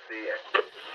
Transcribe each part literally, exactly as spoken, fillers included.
See ya.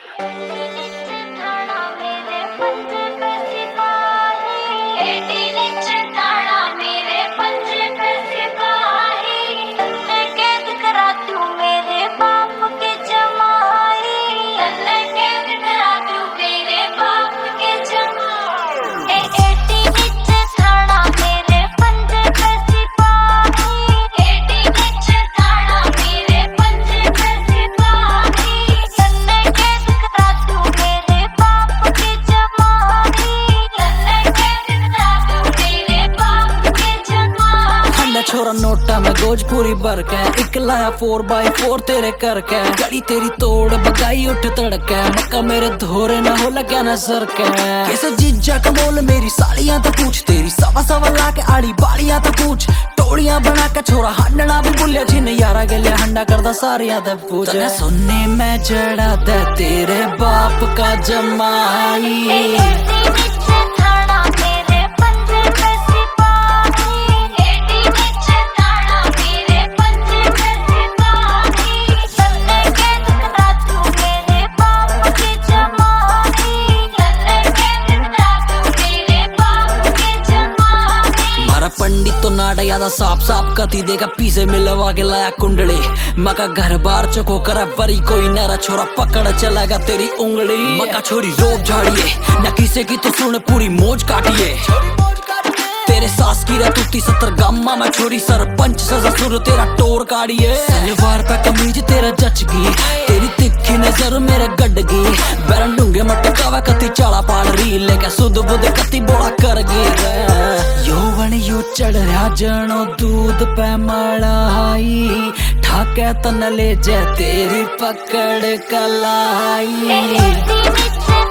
छोरा नोटा में गोज पूरी भर के एक लाया फोर बाई फोर तेरे करके गड़ी तेरी तोड़ बगाई उठ तड़के मक्का मेरे धोरे ना हो लगा ना सर के कैसे जीजा कमोल मेरी सालियां तो पूछ तेरी सवा सवा ला के आड़ी बालियां तो पूछ टोलियां बना के छोरा हंडना भी भूलिया जिन यारा गलिया हंडा करदा सारियां तो पूछ सुनने में जड़ा दे तेरे बाप का जमाई पंडित तो नाटा यादा साफ साफ कथी देगा पीछे मिलवा के लाया कुंडली मका घर बार चको करा बरी कोई नरा छोरा पकड़ चलागा तेरी उंगली मका छोरी रोब झाड़िए न किसे की तो सुन पूरी मौज काटिए तेरे सास की रहती सत्तर गामा में छोरी सरपंच सजा सुर तेरा टोर काटिए सलवार पे कमीज तेरा जच गई तेरी तिखी नजर मेरे गड गई बैरन डूंगे मटकावा कती चाला पाड़ रही लेके सुध बुध कती बोला कर गई यौवन यू चढ़ रहा जनो दूध पे मलाई ठाके तन ले जे तेरी पकड़ कलाई।